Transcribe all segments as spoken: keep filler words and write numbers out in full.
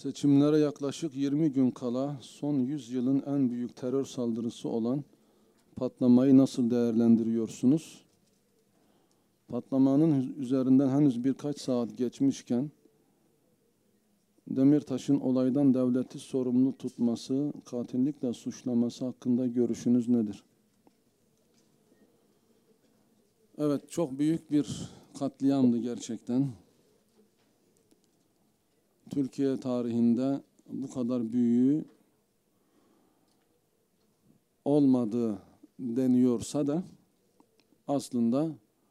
Seçimlere yaklaşık yirmi gün kala son yüz yılın en büyük terör saldırısı olan patlamayı nasıl değerlendiriyorsunuz? Patlamanın üzerinden henüz birkaç saat geçmişken Demirtaş'ın olaydan devleti sorumlu tutması, katillikle suçlaması hakkında görüşünüz nedir? Evet, çok büyük bir katliamdı gerçekten. Türkiye tarihinde bu kadar büyüğü olmadı deniyorsa da aslında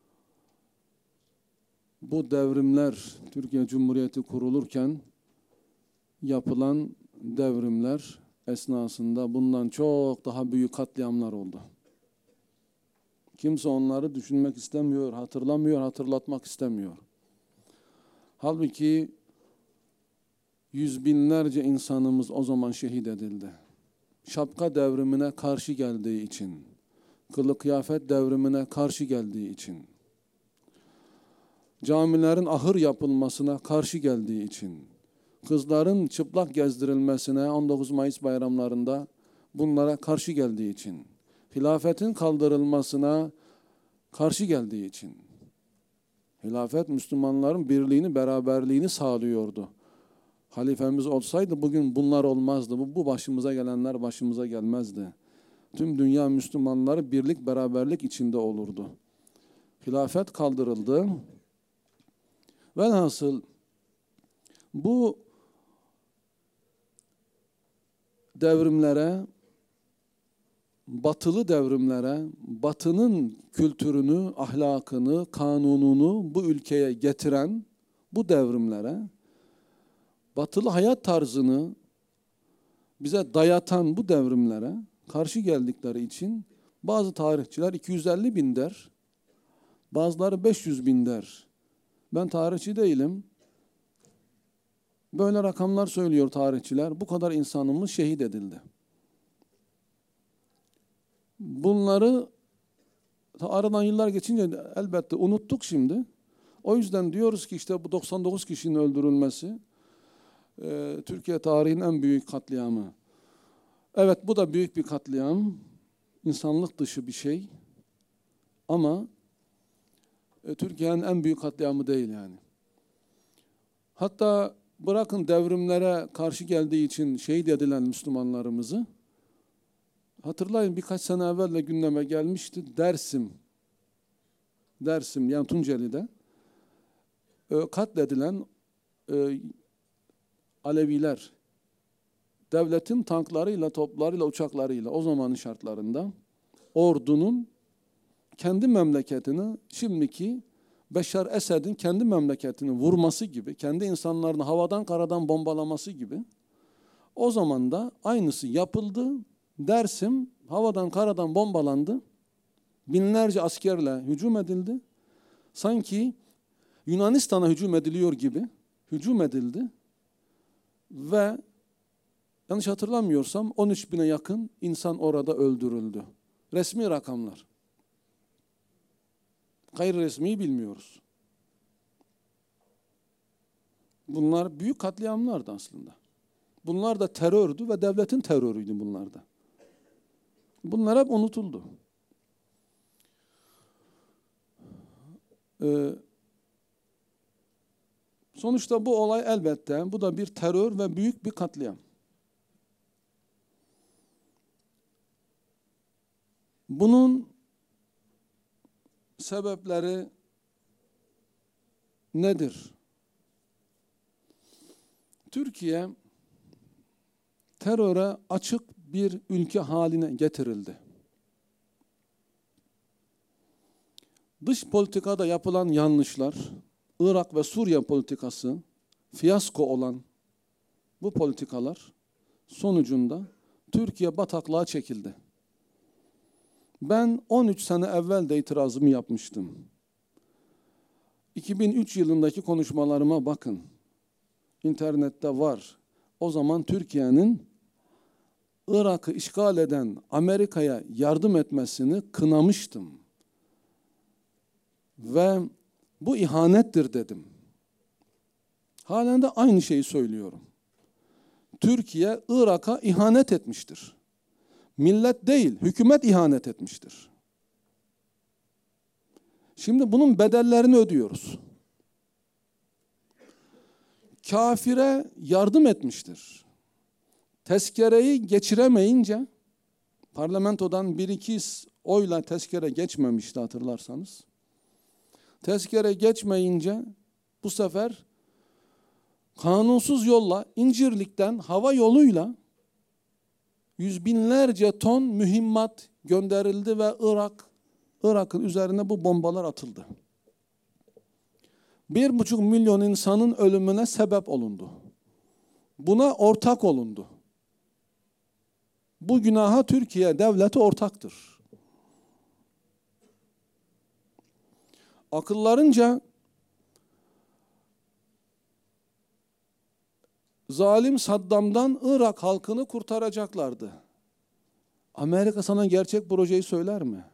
bu devrimler Türkiye Cumhuriyeti kurulurken yapılan devrimler esnasında bundan çok daha büyük katliamlar oldu. Kimse onları düşünmek istemiyor, hatırlamıyor, hatırlatmak istemiyor. Halbuki yüz binlerce insanımız o zaman şehit edildi. Şapka devrimine karşı geldiği için, kılık kıyafet devrimine karşı geldiği için, camilerin ahır yapılmasına karşı geldiği için, kızların çıplak gezdirilmesine on dokuz Mayıs bayramlarında bunlara karşı geldiği için, hilafetin kaldırılmasına karşı geldiği için. Hilafet Müslümanların birliğini, beraberliğini sağlıyordu. Halifemiz olsaydı bugün bunlar olmazdı. Bu, bu başımıza gelenler başımıza gelmezdi. Tüm dünya Müslümanları birlik, beraberlik içinde olurdu. Hilafet kaldırıldı. Velhasıl bu devrimlere, batılı devrimlere, batının kültürünü, ahlakını, kanununu bu ülkeye getiren bu devrimlere, batılı hayat tarzını bize dayatan bu devrimlere karşı geldikleri için bazı tarihçiler iki yüz elli bin der, bazıları beş yüz bin der. Ben tarihçi değilim. Böyle rakamlar söylüyor tarihçiler. Bu kadar insanımız şehit edildi. Bunları aradan yıllar geçince elbette unuttuk şimdi. O yüzden diyoruz ki işte bu doksan dokuz kişinin öldürülmesi e, Türkiye tarihinin en büyük katliamı. Evet, bu da büyük bir katliam. İnsanlık dışı bir şey. Ama e, Türkiye'nin en büyük katliamı değil yani. Hatta bırakın devrimlere karşı geldiği için şehit edilen Müslümanlarımızı, hatırlayın birkaç sene evvel de gündeme gelmişti. Dersim, Dersim yani Tunceli'de e, katledilen e, Aleviler, devletin tanklarıyla, toplarıyla, uçaklarıyla o zamanın şartlarında ordunun kendi memleketini, şimdiki Beşar Esed'in kendi memleketini vurması gibi, kendi insanlarını havadan karadan bombalaması gibi o zaman da aynısı yapıldı. Dersim havadan karadan bombalandı. Binlerce askerle hücum edildi. Sanki Yunanistan'a hücum ediliyor gibi hücum edildi. Ve yanlış hatırlamıyorsam on üç bine yakın insan orada öldürüldü. Resmi rakamlar. Gayri resmi bilmiyoruz. Bunlar büyük katliamlardı aslında. Bunlar da terördü ve devletin terörüydü bunlar da. Bunlar hep unutuldu. Ee, sonuçta bu olay elbette, bu da bir terör ve büyük bir katliam. Bunun sebepleri nedir? Türkiye teröre açık bir ülke haline getirildi. Dış politikada yapılan yanlışlar, Irak ve Suriye politikası, fiyasko olan bu politikalar sonucunda Türkiye bataklığa çekildi. Ben on üç sene evvel de itirazımı yapmıştım. iki bin üç yılındaki konuşmalarıma bakın. İnternette var. O zaman Türkiye'nin Irak'ı işgal eden Amerika'ya yardım etmesini kınamıştım. Ve bu ihanettir dedim. Halen de aynı şeyi söylüyorum. Türkiye Irak'a ihanet etmiştir. Millet değil, hükümet ihanet etmiştir. Şimdi bunun bedellerini ödüyoruz. Kafire yardım etmiştir. Tezkereyi geçiremeyince, parlamentodan bir iki oyla tezkere geçmemişti hatırlarsanız. Tezkere geçmeyince bu sefer kanunsuz yolla İncirlik'ten hava yoluyla yüz binlerce ton mühimmat gönderildi ve Irak, Irak'ın üzerine bu bombalar atıldı. Bir buçuk milyon insanın ölümüne sebep olundu. Buna ortak olundu. Bu günaha Türkiye devleti ortaktır. Akıllarınca zalim Saddam'dan Irak halkını kurtaracaklardı. Amerika sana gerçek projeyi söyler mi?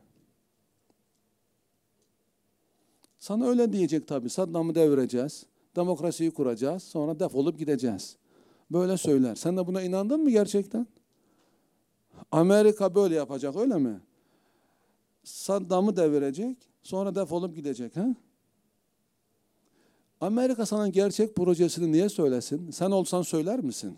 Sana öyle diyecek tabii. Saddam'ı devireceğiz, demokrasiyi kuracağız, sonra defolup gideceğiz. Böyle söyler. Sen de buna inandın mı gerçekten? Amerika böyle yapacak, öyle mi? Saddam'ı devirecek, sonra defolup gidecek. He? Amerika sana gerçek projesini niye söylesin? Sen olsan söyler misin?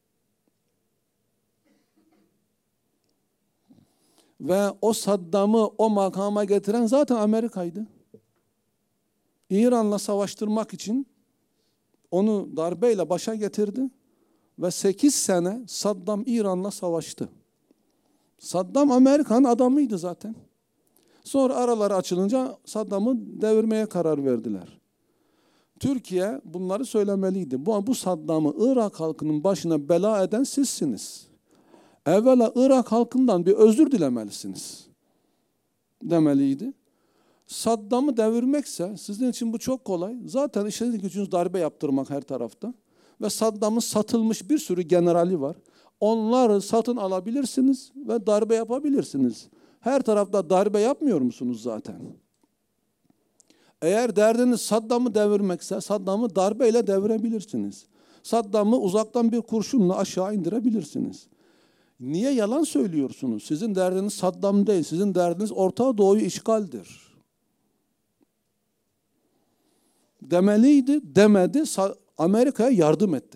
Ve o Saddam'ı o makama getiren zaten Amerika'ydı. İran'la savaştırmak için onu darbeyle başa getirdi ve sekiz sene Saddam İran'la savaştı. Saddam Amerika'nın adamıydı zaten. Sonra araları açılınca Saddam'ı devirmeye karar verdiler. Türkiye bunları söylemeliydi. Bu, bu Saddam'ı Irak halkının başına bela eden sizsiniz. Evvela Irak halkından bir özür dilemelisiniz demeliydi. Saddam'ı devirmekse sizin için bu çok kolay. Zaten işiniz gücünüz darbe yaptırmak her tarafta. Ve Saddam'ın satılmış bir sürü generali var. Onları satın alabilirsiniz ve darbe yapabilirsiniz. Her tarafta darbe yapmıyor musunuz zaten? Eğer derdiniz Saddam'ı devirmekse Saddam'ı darbeyle devirebilirsiniz. Saddam'ı uzaktan bir kurşunla aşağı indirebilirsiniz. Niye yalan söylüyorsunuz? Sizin derdiniz Saddam değil, sizin derdiniz Orta Doğu'yu işgaldir. Demeliydi, demedi, Amerika'ya yardım etti.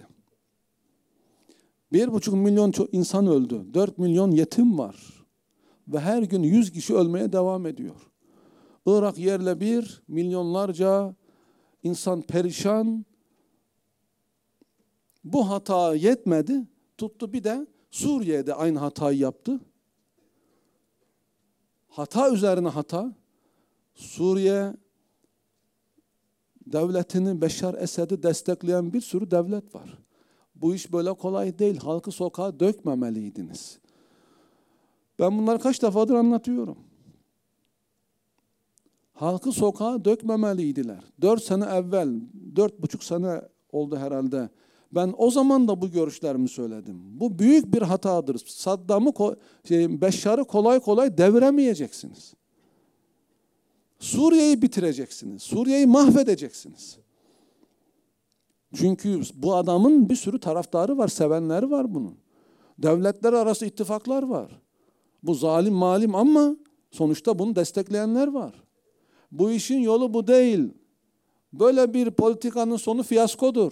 Bir buçuk milyon insan öldü, dört milyon yetim var. Ve her gün yüz kişi ölmeye devam ediyor. Irak yerle bir, milyonlarca insan perişan. Bu hata yetmedi, tuttu bir de Suriye'de aynı hatayı yaptı. Hata üzerine hata. Suriye devletini, Beşar Esed'i destekleyen bir sürü devlet var. Bu iş böyle kolay değil. Halkı sokağa dökmemeliydiniz. Ben bunları kaç defadır anlatıyorum. Halkı sokağa dökmemeliydiler. Dört sene evvel, dört buçuk sene oldu herhalde. Ben o zaman da bu görüşlerimi söyledim. Bu büyük bir hatadır. Saddam'ı, şey, Beşar'ı kolay kolay deviremeyeceksiniz. Suriye'yi bitireceksiniz. Suriye'yi mahvedeceksiniz. Çünkü bu adamın bir sürü taraftarı var, sevenleri var bunun. Devletler arası ittifaklar var. Bu zalim malim ama sonuçta bunu destekleyenler var. Bu işin yolu bu değil. Böyle bir politikanın sonu fiyaskodur.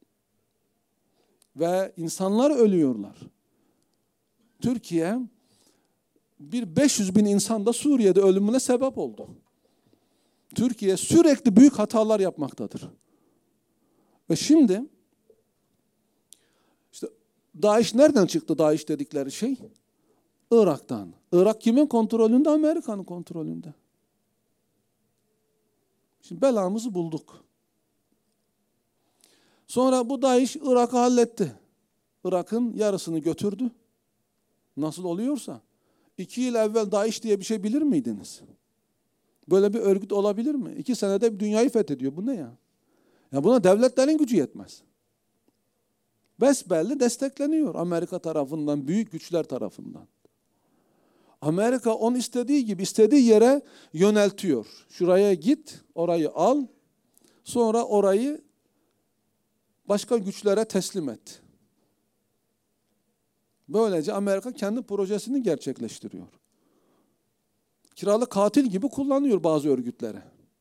Ve insanlar ölüyorlar. Türkiye bir beş yüz bin insan da Suriye'de ölümüne sebep oldu. Türkiye sürekli büyük hatalar yapmaktadır. Ve şimdi işte DAEŞ nereden çıktı, DAEŞ dedikleri şey? Irak'tan. Irak kimin kontrolünde? Amerika'nın kontrolünde. Şimdi belamızı bulduk. Sonra bu DAEŞ Irak'ı halletti. Irak'ın yarısını götürdü. Nasıl oluyorsa. İki yıl evvel DAEŞ diye bir şey bilir miydiniz? Böyle bir örgüt olabilir mi? İki senede dünyayı fethediyor. Bu ne ya? Ya buna devletlerin gücü yetmez. Besbelli destekleniyor Amerika tarafından, büyük güçler tarafından. Amerika onu istediği gibi, istediği yere yöneltiyor. Şuraya git, orayı al, sonra orayı başka güçlere teslim et. Böylece Amerika kendi projesini gerçekleştiriyor. Kiralık katil gibi kullanıyor bazı örgütleri.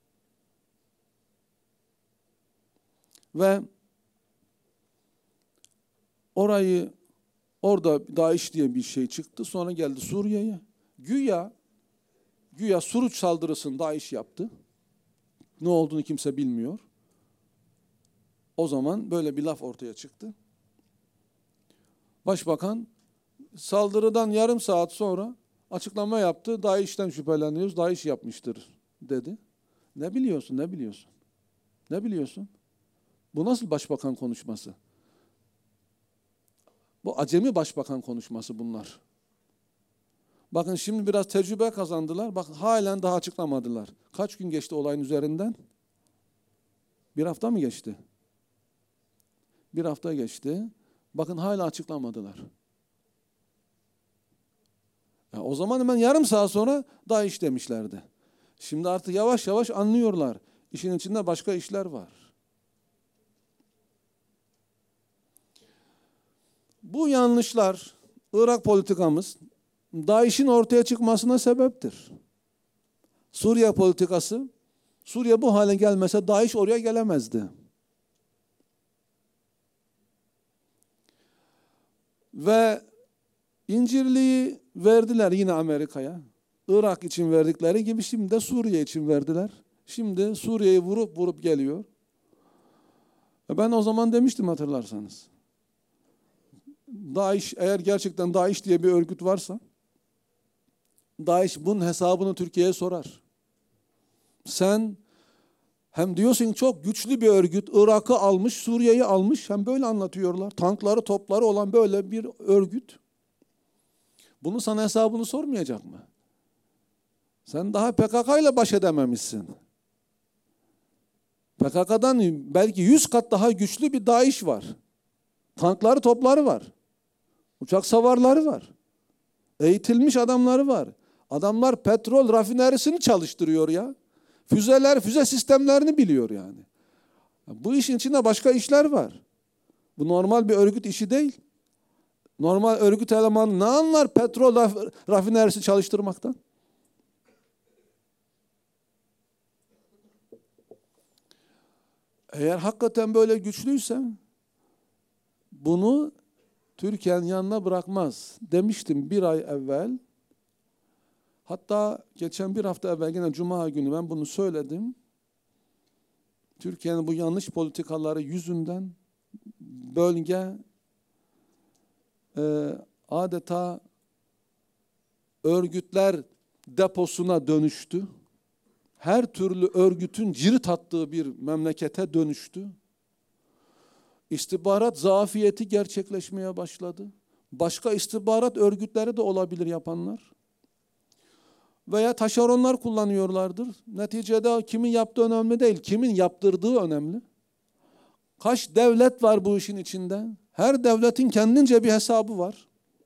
Ve orayı, orada DAEŞ diye bir şey çıktı. Sonra geldi Suriye'ye. Güya, güya Suruç saldırısını DAEŞ yaptı. Ne olduğunu kimse bilmiyor. O zaman böyle bir laf ortaya çıktı. Başbakan saldırıdan yarım saat sonra açıklama yaptı. DAEŞ'ten şüpheleniyoruz. DAEŞ yapmıştır dedi. Ne biliyorsun, ne biliyorsun? Ne biliyorsun? Bu nasıl başbakan konuşması? Bu acemi başbakan konuşması bunlar. Bakın şimdi biraz tecrübe kazandılar. Bakın halen daha açıklamadılar. Kaç gün geçti olayın üzerinden? Bir hafta mı geçti? Bir hafta geçti. Bakın hala açıklamadılar. Ya o zaman hemen yarım saat sonra DAEŞ demişlerdi. Şimdi artık yavaş yavaş anlıyorlar. İşin içinde başka işler var. Bu yanlışlar, Irak politikamız DAEŞ'in ortaya çıkmasına sebeptir. Suriye politikası, Suriye bu hale gelmese DAEŞ oraya gelemezdi. Ve İncirli'yi verdiler yine Amerika'ya. Irak için verdikleri gibi şimdi de Suriye için verdiler. Şimdi Suriye'yi vurup vurup geliyor. Ben o zaman demiştim hatırlarsanız. DAEŞ, eğer gerçekten DAEŞ diye bir örgüt varsa, DAEŞ bunun hesabını Türkiye'ye sorar. Sen hem diyorsun çok güçlü bir örgüt, Irak'ı almış, Suriye'yi almış, hem böyle anlatıyorlar. Tankları, topları olan böyle bir örgüt. Bunun sana hesabını sormayacak mı? Sen daha P K K ile baş edememişsin. P K K'dan belki yüz kat daha güçlü bir DAEŞ var. Tankları, topları var. Uçak savarları var. Eğitilmiş adamları var. Adamlar petrol rafinerisini çalıştırıyor ya. Füzeler, füze sistemlerini biliyor yani. Bu işin içinde başka işler var. Bu normal bir örgüt işi değil. Normal örgüt elemanı ne anlar petrol rafinerisi çalıştırmaktan? Eğer hakikaten böyle güçlüyse bunu Türkiye'nin yanına bırakmaz. Demiştim bir ay evvel. Hatta geçen bir hafta evvel yine Cuma günü ben bunu söyledim. Türkiye'nin bu yanlış politikaları yüzünden bölge e, adeta örgütler deposuna dönüştü. Her türlü örgütün cirit attığı bir memlekete dönüştü. İstihbarat zafiyeti gerçekleşmeye başladı. Başka istihbarat örgütleri de olabilir yapanlar. Veya taşeronlar kullanıyorlardır. Neticede kimin yaptığı önemli değil, kimin yaptırdığı önemli. Kaç devlet var bu işin içinde? Her devletin kendince bir hesabı var.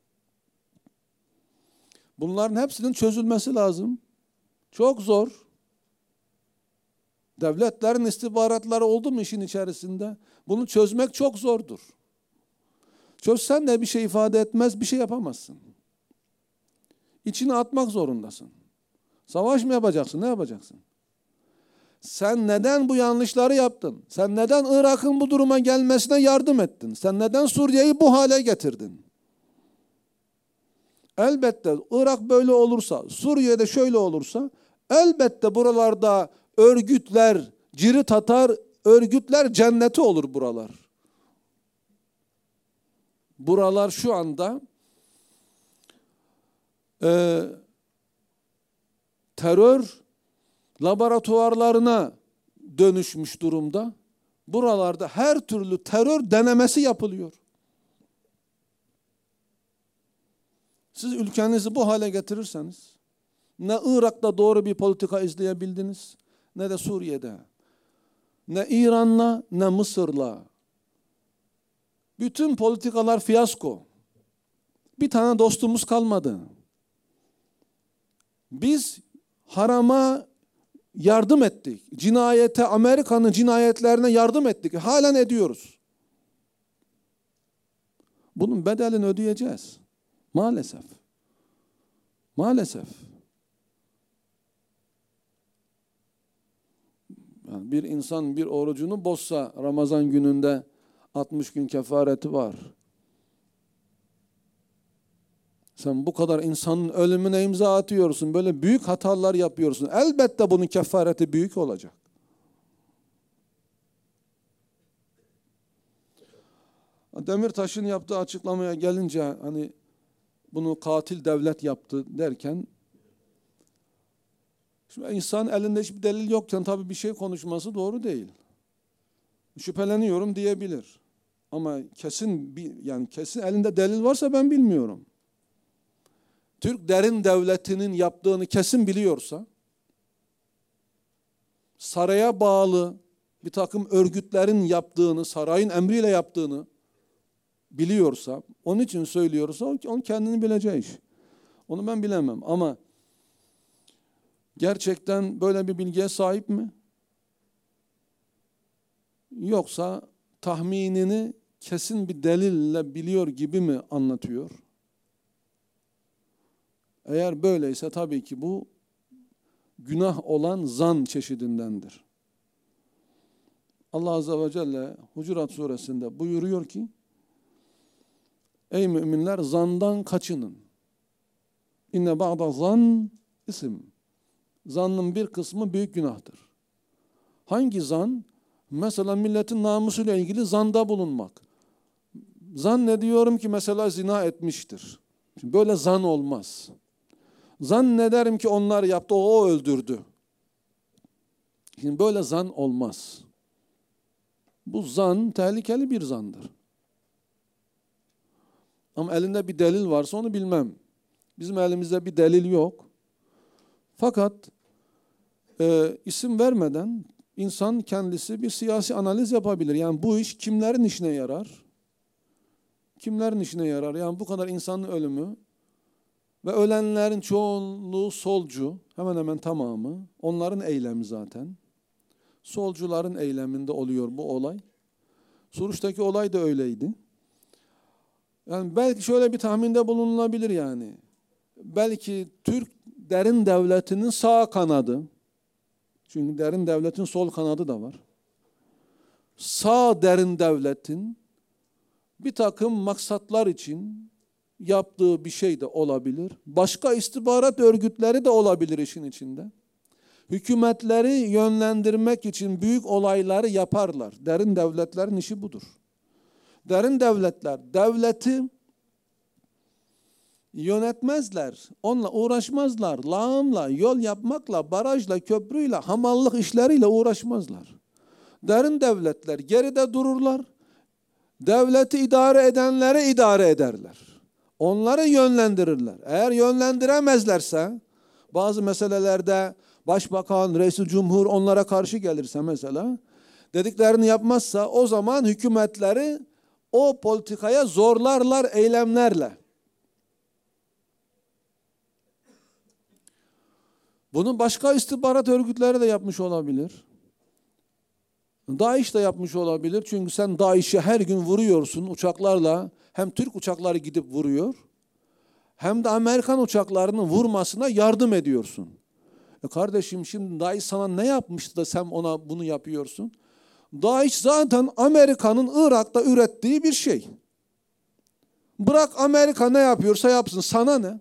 Bunların hepsinin çözülmesi lazım. Çok zor. Devletlerin istihbaratları oldu mu işin içerisinde? Bunu çözmek çok zordur. Çözsen de bir şey ifade etmez, bir şey yapamazsın. İçine atmak zorundasın. Savaş mı yapacaksın, ne yapacaksın? Sen neden bu yanlışları yaptın? Sen neden Irak'ın bu duruma gelmesine yardım ettin? Sen neden Suriye'yi bu hale getirdin? Elbette Irak böyle olursa, Suriye'de şöyle olursa, elbette buralarda örgütler cirit atar, örgütler cenneti olur buralar. Buralar şu anda e, terör laboratuvarlarına dönüşmüş durumda. Buralarda her türlü terör denemesi yapılıyor. Siz ülkenizi bu hale getirirseniz, ne Irak'ta doğru bir politika izleyebildiniz, ne de Suriye'de, ne İran'la, ne Mısır'la. Bütün politikalar fiyasko. Bir tane dostumuz kalmadı. Biz harama yardım ettik. Cinayete, Amerika'nın cinayetlerine yardım ettik. Halen ediyoruz. Bunun bedelini ödeyeceğiz. Maalesef. Maalesef. Yani bir insan bir orucunu bozsa Ramazan gününde altmış gün kefareti var. Sen bu kadar insanın ölümüne imza atıyorsun. Böyle büyük hatalar yapıyorsun. Elbette bunun kefareti büyük olacak. Demirtaş'ın yaptığı açıklamaya gelince hani bunu katil devlet yaptı derken şimdi insan elinde hiçbir delil yokken tabii bir şey konuşması doğru değil. Şüpheleniyorum diyebilir. Ama kesin bir yani kesin elinde delil varsa ben bilmiyorum. Türk derin devletinin yaptığını kesin biliyorsa, saraya bağlı bir takım örgütlerin yaptığını, sarayın emriyle yaptığını biliyorsa, onun için söylüyorsa onun kendini bileceği iş. Onu ben bilemem ama gerçekten böyle bir bilgiye sahip mi? Yoksa tahminini kesin bir delille biliyor gibi mi anlatıyor? Eğer böyleyse tabii ki bu günah olan zan çeşidindendir. Allah Azze ve Celle Hucurat Suresinde buyuruyor ki, ey müminler zandan kaçının. İnne ba'da zan isim. Zannın bir kısmı büyük günahtır. Hangi zan? Mesela milletin namusuyla ilgili zanda bulunmak. Zannediyorum ki mesela zina etmiştir. Şimdi böyle zan olmaz. Zannederim ki onlar yaptı, o, o öldürdü. Şimdi böyle zan olmaz. Bu zan tehlikeli bir zandır. Ama elinde bir delil varsa onu bilmem. Bizim elimizde bir delil yok. Fakat e, isim vermeden insan kendisi bir siyasi analiz yapabilir. Yani bu iş kimlerin işine yarar? Kimlerin işine yarar? Yani bu kadar insanın ölümü ve ölenlerin çoğunluğu solcu, hemen hemen tamamı. Onların eylemi zaten. Solcuların eyleminde oluyor bu olay. Suruç'taki olay da öyleydi. Yani belki şöyle bir tahminde bulunulabilir yani. Belki Türk derin devletinin sağ kanadı, çünkü derin devletin sol kanadı da var. Sağ derin devletin bir takım maksatlar için yaptığı bir şey de olabilir. Başka istihbarat örgütleri de olabilir işin içinde. Hükümetleri yönlendirmek için büyük olayları yaparlar. Derin devletlerin işi budur. Derin devletler devleti yönetmezler. Onunla uğraşmazlar. Lağımla, yol yapmakla, barajla, köprüyle, hamallık işleriyle uğraşmazlar. Derin devletler geride dururlar. Devleti idare edenleri idare ederler. Onları yönlendirirler. Eğer yönlendiremezlerse, bazı meselelerde başbakan, reis-i cumhur onlara karşı gelirse mesela, dediklerini yapmazsa o zaman hükümetleri o politikaya zorlarlar eylemlerle. Bunu başka istihbarat örgütleri de yapmış olabilir. DAEŞ de yapmış olabilir. Çünkü sen DAEŞ'i her gün vuruyorsun uçaklarla. Hem Türk uçakları gidip vuruyor, hem de Amerikan uçaklarının vurmasına yardım ediyorsun. E kardeşim şimdi DAEŞ sana ne yapmıştı da sen ona bunu yapıyorsun? DAEŞ zaten Amerika'nın Irak'ta ürettiği bir şey. Bırak Amerika ne yapıyorsa yapsın, sana ne?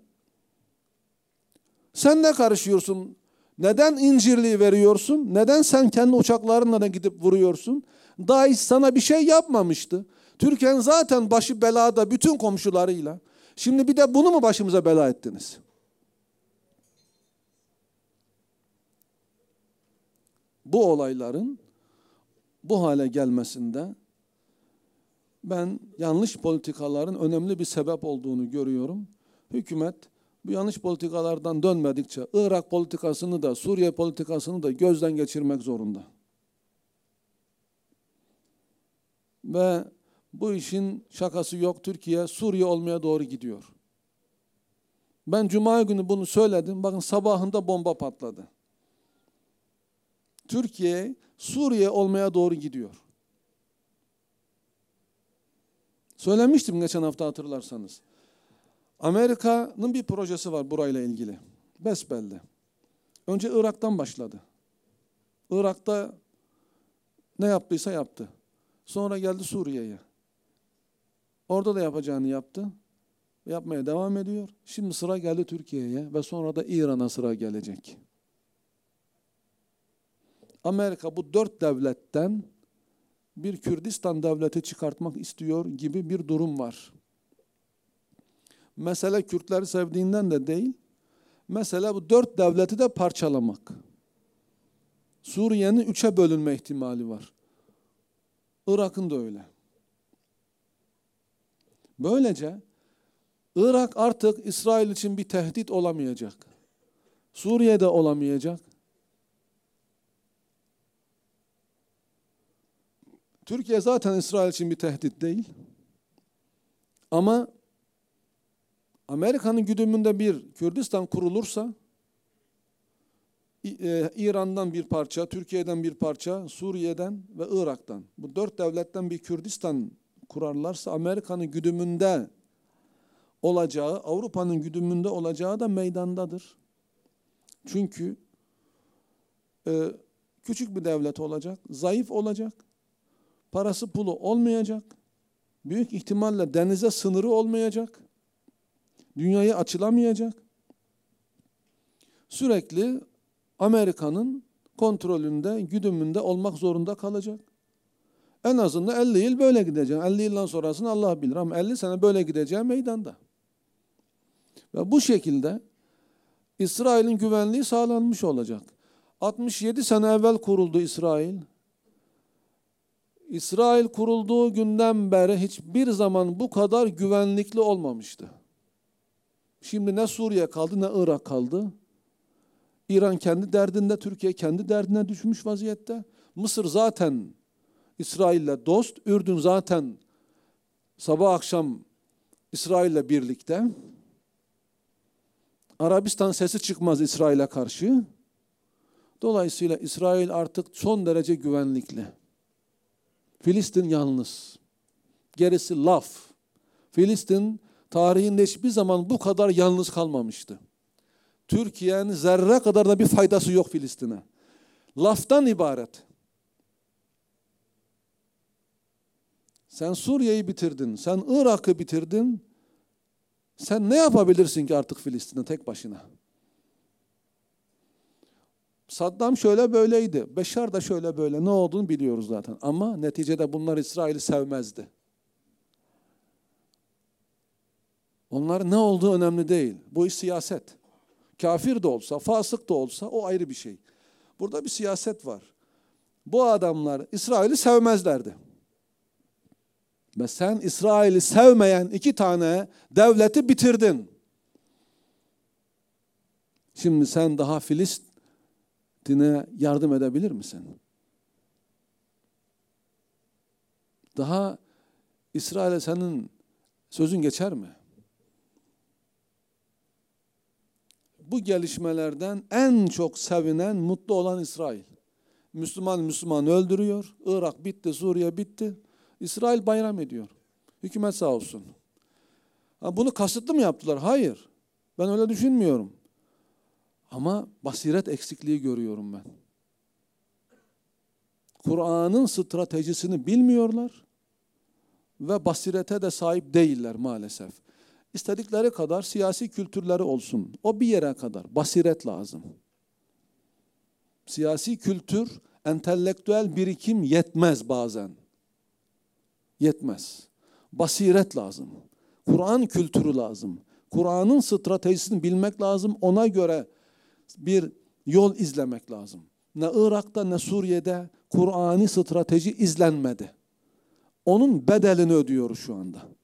Sen ne karışıyorsun? Neden İncirli'yi veriyorsun? Neden sen kendi uçaklarınla da gidip vuruyorsun? DAEŞ sana bir şey yapmamıştı. Türkiye'nin zaten başı belada bütün komşularıyla. Şimdi bir de bunu mu başımıza bela ettiniz? Bu olayların bu hale gelmesinde ben yanlış politikaların önemli bir sebep olduğunu görüyorum. Hükümet bu yanlış politikalardan dönmedikçe Irak politikasını da Suriye politikasını da gözden geçirmek zorunda. Ve bu işin şakası yok. Türkiye Suriye olmaya doğru gidiyor. Ben Cuma günü bunu söyledim. Bakın sabahında bomba patladı. Türkiye Suriye olmaya doğru gidiyor. Söylemiştim geçen hafta hatırlarsanız. Amerika'nın bir projesi var burayla ilgili. Besbelli. Önce Irak'tan başladı. Irak'ta ne yaptıysa yaptı. Sonra geldi Suriye'ye. Orada da yapacağını yaptı. Yapmaya devam ediyor. Şimdi sıra geldi Türkiye'ye ve sonra da İran'a sıra gelecek. Amerika bu dört devletten bir Kürdistan devleti çıkartmak istiyor gibi bir durum var. Mesele Kürtleri sevdiğinden de değil, mesele bu dört devleti de parçalamak. Suriye'nin üçe bölünme ihtimali var. Irak'ın da öyle. Böylece Irak artık İsrail için bir tehdit olamayacak. Suriye'de olamayacak. Türkiye zaten İsrail için bir tehdit değil. Ama Amerika'nın güdümünde bir Kürdistan kurulursa, İran'dan bir parça, Türkiye'den bir parça, Suriye'den ve Irak'tan, bu dört devletten bir Kürdistan kurarlarsa Amerika'nın güdümünde olacağı, Avrupa'nın güdümünde olacağı da meydandadır. Çünkü e, küçük bir devlet olacak, zayıf olacak, parası pulu olmayacak, büyük ihtimalle denize sınırı olmayacak, dünyaya açılamayacak. Sürekli Amerika'nın kontrolünde, güdümünde olmak zorunda kalacak. En azından elli yıl böyle gideceğim. elli yıldan sonrasını Allah bilir ama elli sene böyle gideceğim meydanda. Ve bu şekilde İsrail'in güvenliği sağlanmış olacak. altmış yedi sene evvel kuruldu İsrail. İsrail kurulduğu günden beri hiçbir zaman bu kadar güvenlikli olmamıştı. Şimdi ne Suriye kaldı ne Irak kaldı. İran kendi derdinde, Türkiye kendi derdine düşmüş vaziyette. Mısır zaten İsrail'le dost, Ürdün zaten sabah akşam İsrail'le birlikte. Arabistan sesi çıkmaz İsrail'e karşı. Dolayısıyla İsrail artık son derece güvenlikli. Filistin yalnız. Gerisi laf. Filistin tarihinde hiçbir zaman bu kadar yalnız kalmamıştı. Türkiye'nin zerre kadar da bir faydası yok Filistin'e. Laftan ibaret. Sen Suriye'yi bitirdin, sen Irak'ı bitirdin. Sen ne yapabilirsin ki artık Filistin'e tek başına? Saddam şöyle böyleydi. Beşar da şöyle böyle. Ne olduğunu biliyoruz zaten. Ama neticede bunlar İsrail'i sevmezdi. Onların ne olduğu önemli değil. Bu iş siyaset. Kafir de olsa, fasık da olsa o ayrı bir şey. Burada bir siyaset var. Bu adamlar İsrail'i sevmezlerdi. Ve sen İsrail'i sevmeyen iki tane devleti bitirdin. Şimdi sen daha Filistin'e yardım edebilir misin? Daha İsrail'e senin sözün geçer mi? Bu gelişmelerden en çok sevinen, mutlu olan İsrail. Müslüman Müslüman öldürüyor. Irak bitti, Suriye bitti. İsrail bayram ediyor. Hükümet sağ olsun. Ha, bunu kasıtlı mı yaptılar? Hayır. Ben öyle düşünmüyorum. Ama basiret eksikliği görüyorum ben. Kur'an'ın stratejisini bilmiyorlar ve basirete de sahip değiller maalesef. İstedikleri kadar siyasi kültürleri olsun. O bir yere kadar. Basiret lazım. Siyasi kültür, entelektüel birikim yetmez bazen. Yetmez. Basiret lazım. Kur'an kültürü lazım. Kur'an'ın stratejisini bilmek lazım. Ona göre bir yol izlemek lazım. Ne Irak'ta ne Suriye'de Kur'an'ı strateji izlenmedi. Onun bedelini ödüyoruz şu anda.